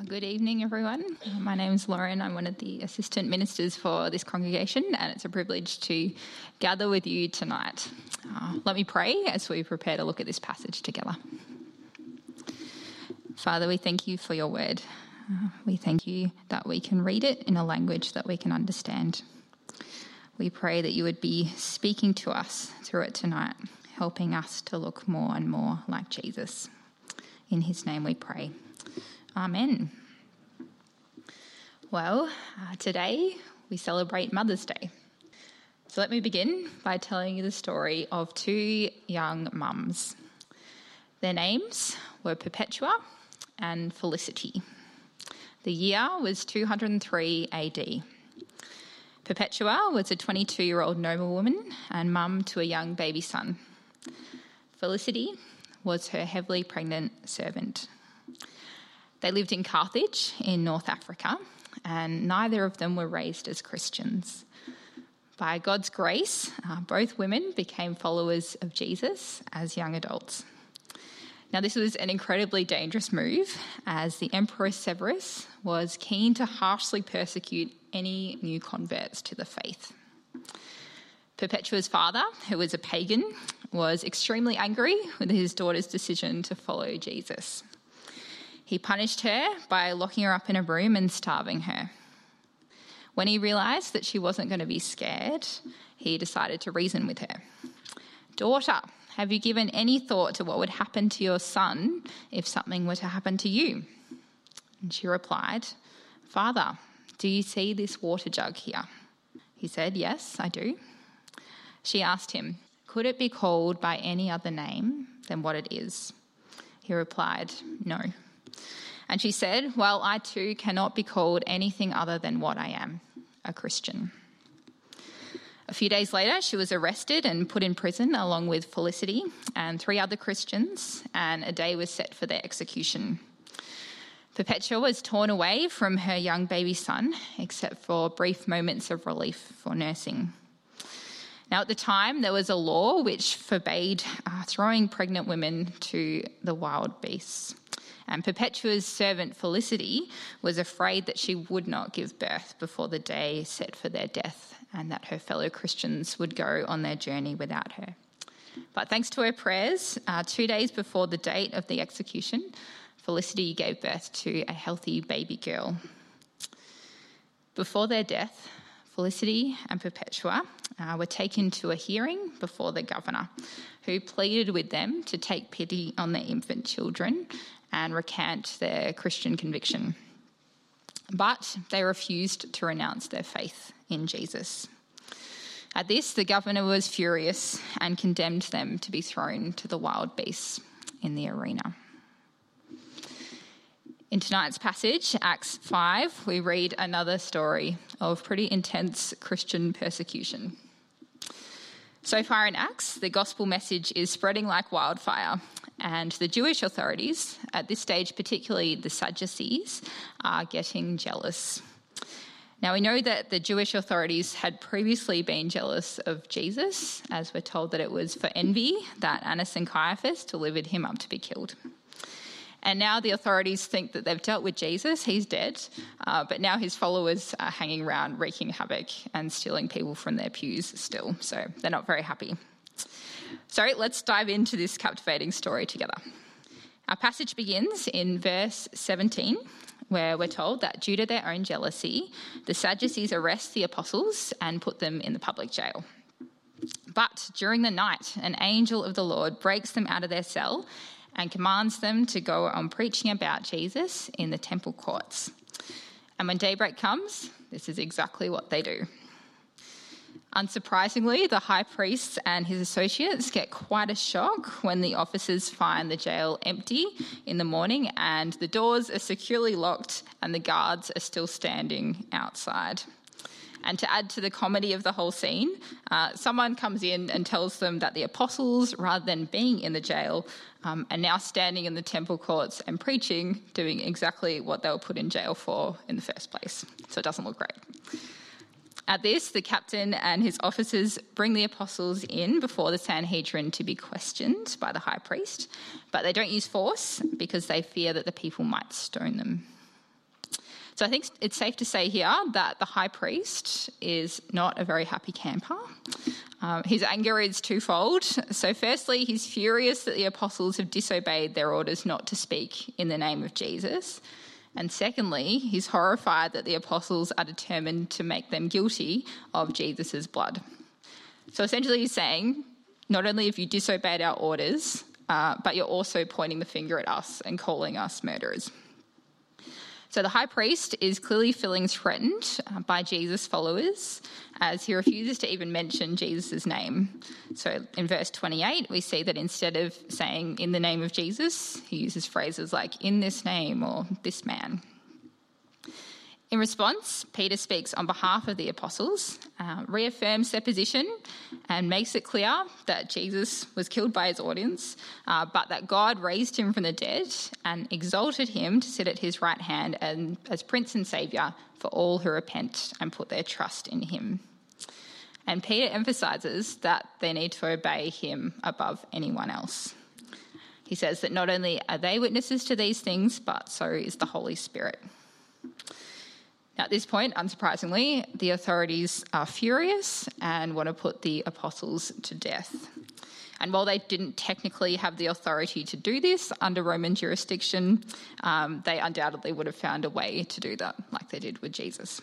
Good evening, everyone. My name is Lauren. I'm one of the assistant ministers for this congregation, and it's a privilege to gather with you tonight. Let me pray as we prepare to look at this passage together. Father, we thank you for your word. We thank you that we can read it in a language that we can understand. We pray that you would be speaking to us through it tonight, helping us to look more and more like Jesus. In his name we pray. Amen. Well, today we celebrate Mother's Day. So let me begin by telling you the story of two young mums. Their names were Perpetua and Felicity. The year was 203 AD. Perpetua was a 22-year-old noblewoman and mum to a young baby son. Felicity was her heavily pregnant servant. They lived in Carthage in North Africa, and neither of them were raised as Christians. By God's grace, both women became followers of Jesus as young adults. Now, this was an incredibly dangerous move, as the Emperor Severus was keen to harshly persecute any new converts to the faith. Perpetua's father, who was a pagan, was extremely angry with his daughter's decision to follow Jesus. He punished her by locking her up in a room and starving her. When he realised that she wasn't going to be scared, he decided to reason with her. "Daughter, have you given any thought to what would happen to your son if something were to happen to you?" And she replied, "Father, do you see this water jug here?" He said, "Yes, I do." She asked him, "Could it be called by any other name than what it is?" He replied, "No." And she said, "Well, I too cannot be called anything other than what I am, a Christian." A few days later, she was arrested and put in prison along with Felicity and 3 other Christians, and a day was set for their execution. Perpetua was torn away from her young baby son, except for brief moments of relief for nursing. Now, at the time, there was a law which forbade throwing pregnant women to the wild beasts. And Perpetua's servant Felicity was afraid that she would not give birth before the day set for their death, and that her fellow Christians would go on their journey without her. But thanks to her prayers, 2 days before the date of the execution, Felicity gave birth to a healthy baby girl. Before their death, Felicity and Perpetua were taken to a hearing before the governor, who pleaded with them to take pity on their infant children and recant their Christian conviction. But they refused to renounce their faith in Jesus. At this, the governor was furious and condemned them to be thrown to the wild beasts in the arena. In tonight's passage, Acts 5, we read another story of pretty intense Christian persecution. So far in Acts, the gospel message is spreading like wildfire, and the Jewish authorities, at this stage particularly the Sadducees, are getting jealous. Now, we know that the Jewish authorities had previously been jealous of Jesus, as we're told that it was for envy that Annas and Caiaphas delivered him up to be killed. And now the authorities think that they've dealt with Jesus, he's dead, but now his followers are hanging around wreaking havoc and stealing people from their pews still, so they're not very happy. So let's dive into this captivating story together. Our passage begins in verse 17, where we're told that due to their own jealousy, the Sadducees arrest the apostles and put them in the public jail. But during the night, an angel of the Lord breaks them out of their cell and commands them to go on preaching about Jesus in the temple courts. And when daybreak comes, this is exactly what they do. Unsurprisingly, the high priest and his associates get quite a shock when the officers find the jail empty in the morning and the doors are securely locked and the guards are still standing outside. And to add to the comedy of the whole scene, someone comes in and tells them that the apostles, rather than being in the jail, are now standing in the temple courts and preaching, doing exactly what they were put in jail for in the first place. So it doesn't look great. At this, the captain and his officers bring the apostles in before the Sanhedrin to be questioned by the high priest, but they don't use force because they fear that the people might stone them. So I think it's safe to say here that the high priest is not a very happy camper. His anger is twofold. So firstly, he's furious that the apostles have disobeyed their orders not to speak in the name of Jesus. And secondly, he's horrified that the apostles are determined to make them guilty of Jesus' blood. So essentially he's saying, not only have you disobeyed our orders, but you're also pointing the finger at us and calling us murderers. So the high priest is clearly feeling threatened by Jesus' followers as he refuses to even mention Jesus' name. So in verse 28, we see that instead of saying in the name of Jesus, he uses phrases like in this name or this man. In response, Peter speaks on behalf of the apostles, reaffirms their position and makes it clear that Jesus was killed by his audience, but that God raised him from the dead and exalted him to sit at his right hand and as Prince and Saviour for all who repent and put their trust in him. And Peter emphasises that they need to obey him above anyone else. He says that not only are they witnesses to these things, but so is the Holy Spirit. Now, at this point, unsurprisingly, the authorities are furious and want to put the apostles to death. And while they didn't technically have the authority to do this under Roman jurisdiction, they undoubtedly would have found a way to do that, like they did with Jesus.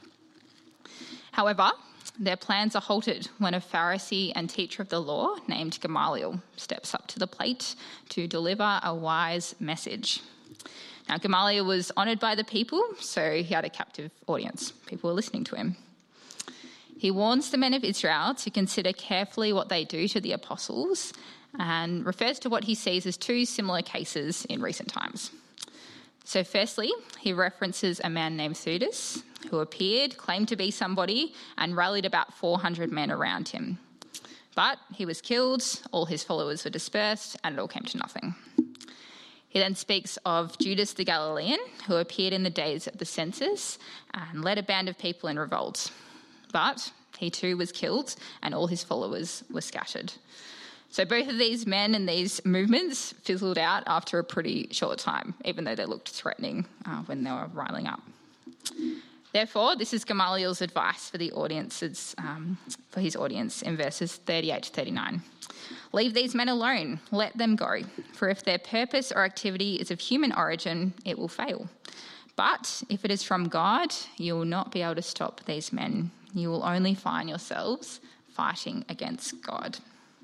However, their plans are halted when a Pharisee and teacher of the law named Gamaliel steps up to the plate to deliver a wise message. Now, Gamaliel was honoured by the people, so he had a captive audience. People were listening to him. He warns the men of Israel to consider carefully what they do to the apostles and refers to what he sees as two similar cases in recent times. So firstly, he references a man named Theudas who appeared, claimed to be somebody, and rallied about 400 men around him. But he was killed, all his followers were dispersed, and it all came to nothing. He then speaks of Judas the Galilean, who appeared in the days of the census and led a band of people in revolt. But he too was killed and all his followers were scattered. So both of these men and these movements fizzled out after a pretty short time, even though they looked threatening when they were riling up. Therefore, this is Gamaliel's advice for the audiences, for his audience in verses 38 to 39. Leave these men alone, let them go, for if their purpose or activity is of human origin, it will fail. But if it is from God, you will not be able to stop these men. You will only find yourselves fighting against God.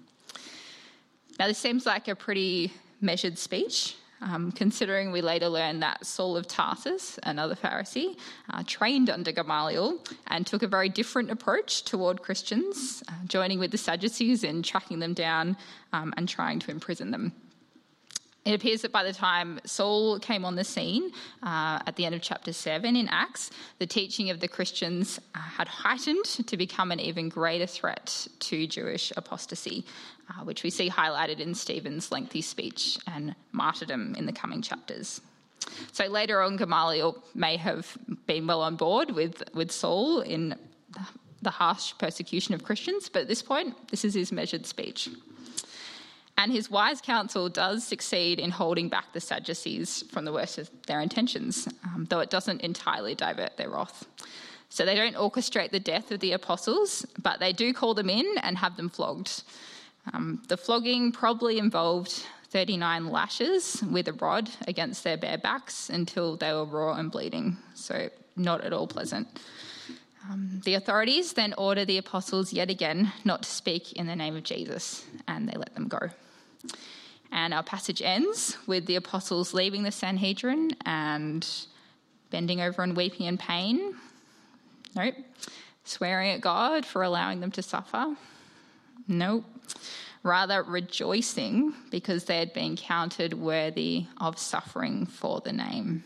Now, this seems like a pretty measured speech, considering we later learn that Saul of Tarsus, another Pharisee, trained under Gamaliel and took a very different approach toward Christians, joining with the Sadducees in tracking them down and trying to imprison them. It appears that by the time Saul came on the scene at the end of chapter 7 in Acts, the teaching of the Christians had heightened to become an even greater threat to Jewish apostasy, which we see highlighted in Stephen's lengthy speech and martyrdom in the coming chapters. So later on, Gamaliel may have been well on board with Saul in the harsh persecution of Christians, but at this point, this is his measured speech. And his wise counsel does succeed in holding back the Sadducees from the worst of their intentions, though it doesn't entirely divert their wrath. So they don't orchestrate the death of the apostles, but they do call them in and have them flogged. The flogging probably involved 39 lashes with a rod against their bare backs until they were raw and bleeding, so not at all pleasant. The authorities then order the apostles yet again not to speak in the name of Jesus, and they let them go. And our passage ends with the apostles leaving the Sanhedrin and bending over and weeping in pain. Nope. Swearing at God for allowing them to suffer. Nope. Rather rejoicing because they had been counted worthy of suffering for the name.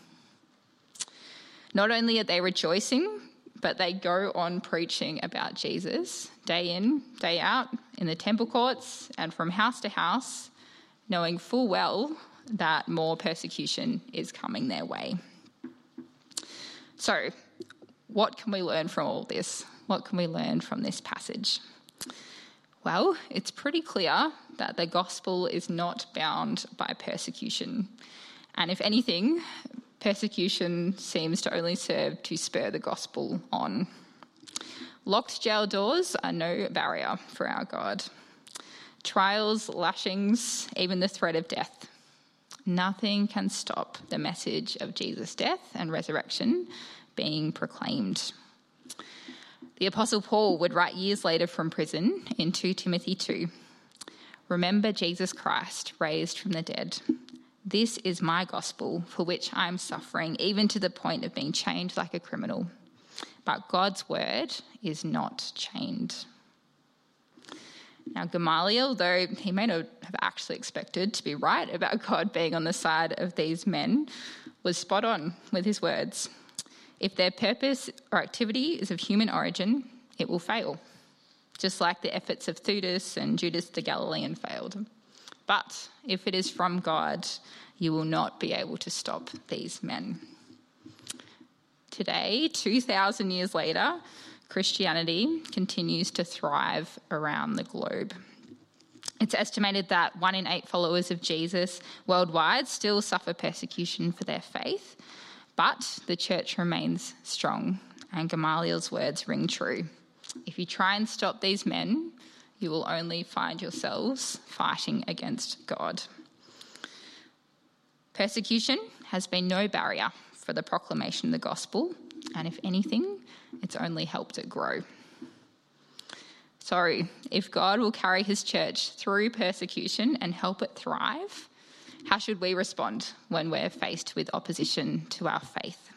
Not only are they rejoicing, but they go on preaching about Jesus day in, day out, in the temple courts and from house to house, knowing full well that more persecution is coming their way. So, what can we learn from all this? What can we learn from this passage? Well, it's pretty clear that the gospel is not bound by persecution. And if anything, persecution seems to only serve to spur the gospel on. Locked jail doors are no barrier for our God. Trials, lashings, even the threat of death. Nothing can stop the message of Jesus' death and resurrection being proclaimed. The Apostle Paul would write years later from prison in 2 Timothy 2, "Remember Jesus Christ raised from the dead. This is my gospel for which I am suffering, even to the point of being chained like a criminal. But God's word is not chained." Now, Gamaliel, though he may not have actually expected to be right about God being on the side of these men, was spot on with his words. If their purpose or activity is of human origin, it will fail, just like the efforts of Theudas and Judas the Galilean failed. But if it is from God, you will not be able to stop these men. Today, 2,000 years later, Christianity continues to thrive around the globe. It's estimated that 1 in 8 followers of Jesus worldwide still suffer persecution for their faith, but the church remains strong, and Gamaliel's words ring true. If you try and stop these men, you will only find yourselves fighting against God. Persecution has been no barrier for the proclamation of the gospel, and if anything, it's only helped it grow. So, if God will carry his church through persecution and help it thrive, how should we respond when we're faced with opposition to our faith?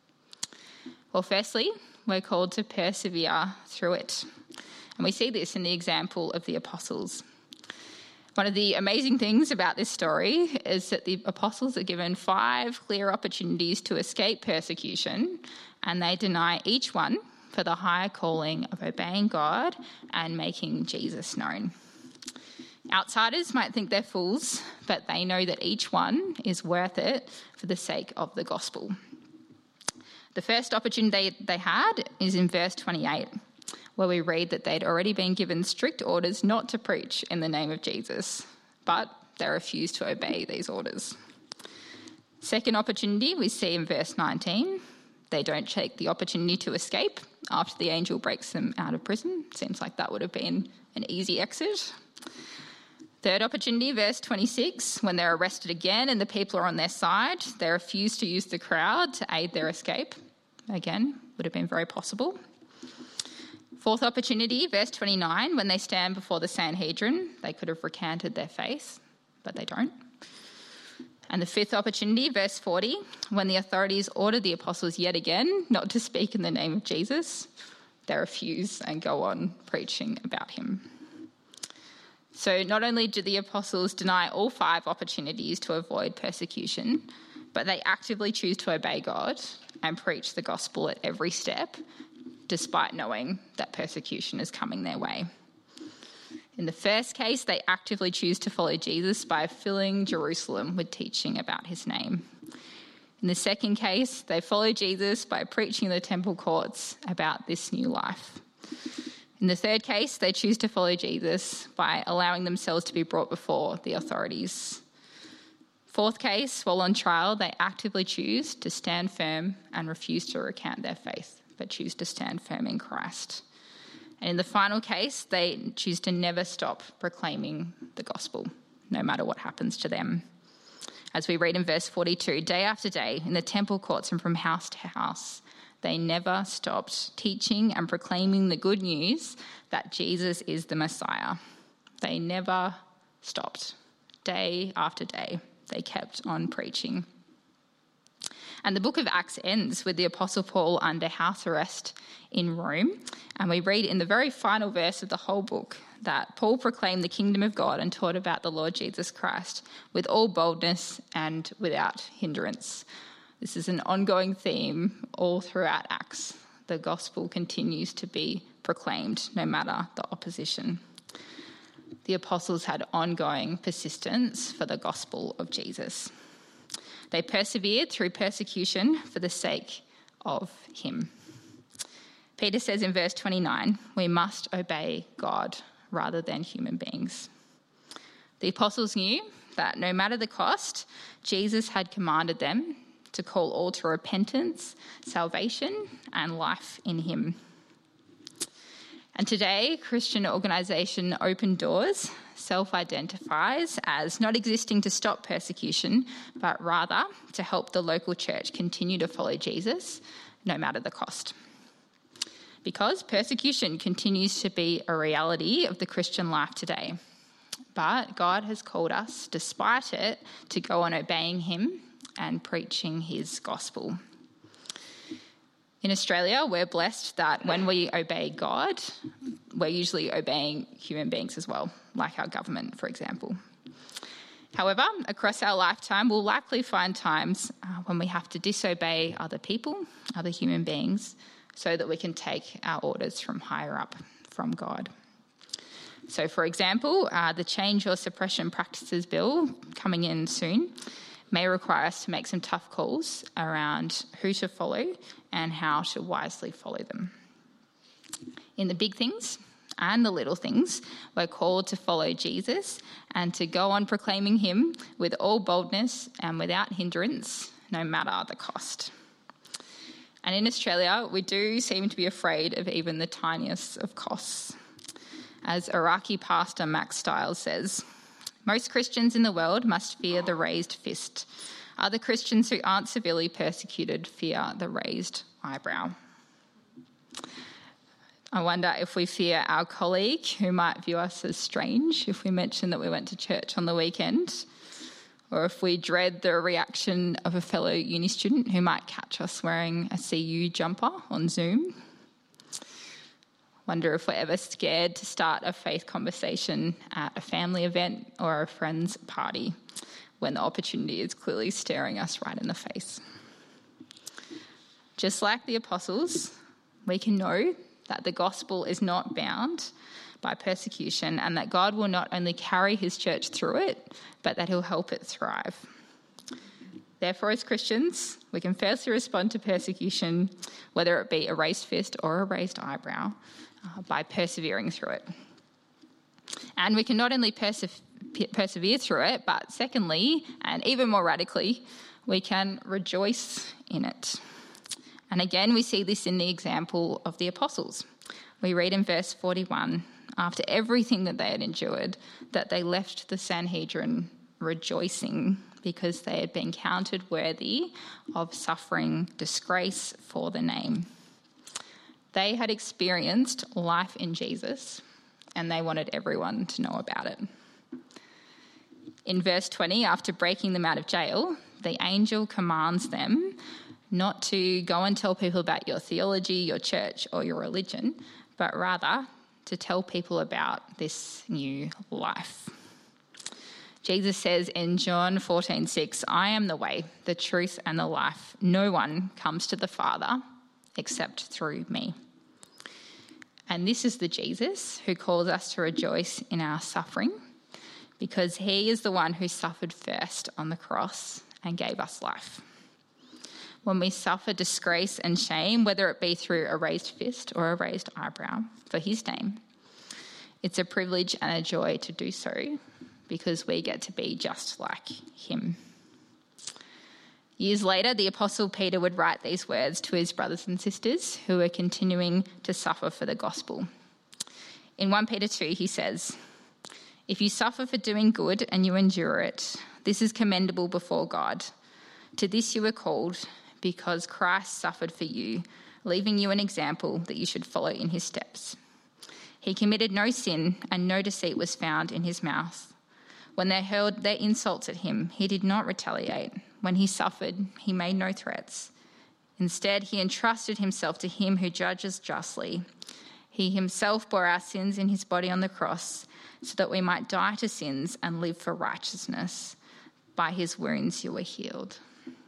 Well, firstly, we're called to persevere through it. And we see this in the example of the apostles. One of the amazing things about this story is that the apostles are given 5 clear opportunities to escape persecution, and they deny each one for the higher calling of obeying God and making Jesus known. Outsiders might think they're fools, but they know that each one is worth it for the sake of the gospel. The first opportunity they had is in verse 28, where we read that they'd already been given strict orders not to preach in the name of Jesus, but they refused to obey these orders. Second opportunity we see in verse 19. They don't take the opportunity to escape after the angel breaks them out of prison. Seems like that would have been an easy exit. Third opportunity, verse 26, when they're arrested again and the people are on their side, they refuse to use the crowd to aid their escape. Again, would have been very possible. Fourth opportunity, verse 29, when they stand before the Sanhedrin, they could have recanted their faith, but they don't. And the fifth opportunity, verse 40, when the authorities ordered the apostles yet again not to speak in the name of Jesus, they refuse and go on preaching about him. So not only did the apostles deny all 5 opportunities to avoid persecution, but they actively choose to obey God and preach the gospel at every step, despite knowing that persecution is coming their way. In the first case, they actively choose to follow Jesus by filling Jerusalem with teaching about his name. In the second case, they follow Jesus by preaching in the temple courts about this new life. In the third case, they choose to follow Jesus by allowing themselves to be brought before the authorities. Fourth case, while on trial, they actively choose to stand firm and refuse to recant their faith, but choose to stand firm in Christ. And in the final case, they choose to never stop proclaiming the gospel, no matter what happens to them. As we read in verse 42, day after day, in the temple courts and from house to house, they never stopped teaching and proclaiming the good news that Jesus is the Messiah. They never stopped. Day after day, they kept on preaching. And the book of Acts ends with the Apostle Paul under house arrest in Rome. And we read in the very final verse of the whole book that Paul proclaimed the kingdom of God and taught about the Lord Jesus Christ with all boldness and without hindrance. This is an ongoing theme all throughout Acts. The gospel continues to be proclaimed no matter the opposition. The apostles had ongoing persistence for the gospel of Jesus. They persevered through persecution for the sake of him. Peter says in verse 29, we must obey God rather than human beings. The apostles knew that no matter the cost, Jesus had commanded them to call all to repentance, salvation, and life in him. And today, Christian organisation Open Doors self-identifies as not existing to stop persecution, but rather to help the local church continue to follow Jesus, no matter the cost. Because persecution continues to be a reality of the Christian life today. But God has called us, despite it, to go on obeying him and preaching his gospel. In Australia, we're blessed that when we obey God, we're usually obeying human beings as well, like our government, for example. However, across our lifetime, we'll likely find times when we have to disobey other people, other human beings, so that we can take our orders from higher up, from God. So, for example, the Change or Suppression Practices Bill coming in soon may require us to make some tough calls around who to follow and how to wisely follow them. In the big things and the little things, we're called to follow Jesus and to go on proclaiming him with all boldness and without hindrance, no matter the cost. And in Australia, we do seem to be afraid of even the tiniest of costs. As Iraqi pastor Max Stiles says, most Christians in the world must fear the raised fist. Other Christians who aren't severely persecuted fear the raised eyebrow. I wonder if we fear our colleague who might view us as strange if we mention that we went to church on the weekend, or if we dread the reaction of a fellow uni student who might catch us wearing a CU jumper on Zoom. Wonder if we're ever scared to start a faith conversation at a family event or a friend's party when the opportunity is clearly staring us right in the face. Just like the apostles, we can know that the gospel is not bound by persecution and that God will not only carry his church through it, but that he'll help it thrive. Therefore, as Christians, we can firstly respond to persecution, whether it be a raised fist or a raised eyebrow, by persevering through it. And we can not only persevere through it, but secondly, and even more radically, we can rejoice in it. And again, we see this in the example of the apostles. We read in verse 41, after everything that they had endured, that they left the Sanhedrin rejoicing because they had been counted worthy of suffering disgrace for the name. They had experienced life in Jesus, and they wanted everyone to know about it. In verse 20, after breaking them out of jail, the angel commands them not to go and tell people about your theology, your church, or your religion, but rather to tell people about this new life. Jesus says in John 14:6, I am the way, the truth, and the life. No one comes to the Father except through me. And this is the Jesus who calls us to rejoice in our suffering, because he is the one who suffered first on the cross and gave us life. When we suffer disgrace and shame, whether it be through a raised fist or a raised eyebrow for his name, it's a privilege and a joy to do so, because we get to be just like him. Years later, the Apostle Peter would write these words to his brothers and sisters who were continuing to suffer for the gospel. In 1 Peter 2, he says, if you suffer for doing good and you endure it, this is commendable before God. To this you were called, because Christ suffered for you, leaving you an example that you should follow in his steps. He committed no sin, and no deceit was found in his mouth. When they hurled their insults at him, he did not retaliate. When he suffered, he made no threats. Instead, he entrusted himself to him who judges justly. He himself bore our sins in his body on the cross, so that we might die to sins and live for righteousness. By his wounds you were healed.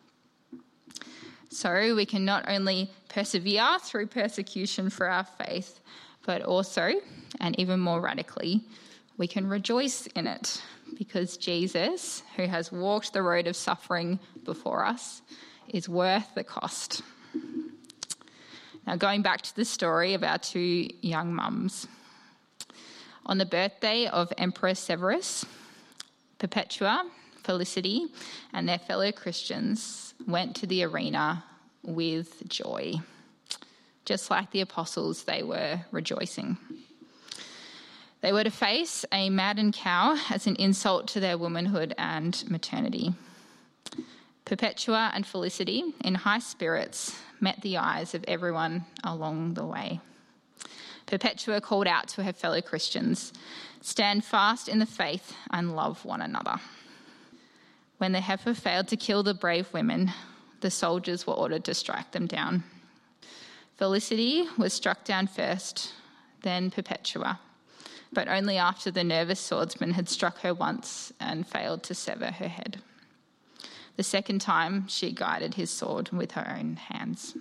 So we can not only persevere through persecution for our faith, but also, and even more radically, we can rejoice in it, because Jesus, who has walked the road of suffering before us, is worth the cost. Now, going back to the story of our two young mums. On the birthday of Emperor Severus, Perpetua, Felicity, and their fellow Christians went to the arena with joy. Just like the apostles, they were rejoicing. They were to face a maddened cow as an insult to their womanhood and maternity. Perpetua and Felicity, in high spirits, met the eyes of everyone along the way. Perpetua called out to her fellow Christians, "Stand fast in the faith and love one another." When the heifer failed to kill the brave women, the soldiers were ordered to strike them down. Felicity was struck down first, then Perpetua, but only after the nervous swordsman had struck her once and failed to sever her head. The second time, she guided his sword with her own hands.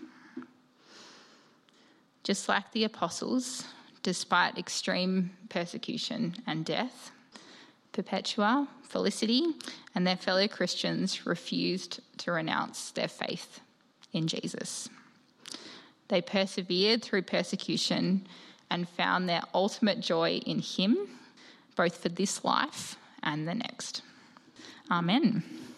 Just like the apostles, despite extreme persecution and death, Perpetua, Felicity, and their fellow Christians refused to renounce their faith in Jesus. They persevered through persecution and found their ultimate joy in him, both for this life and the next. Amen.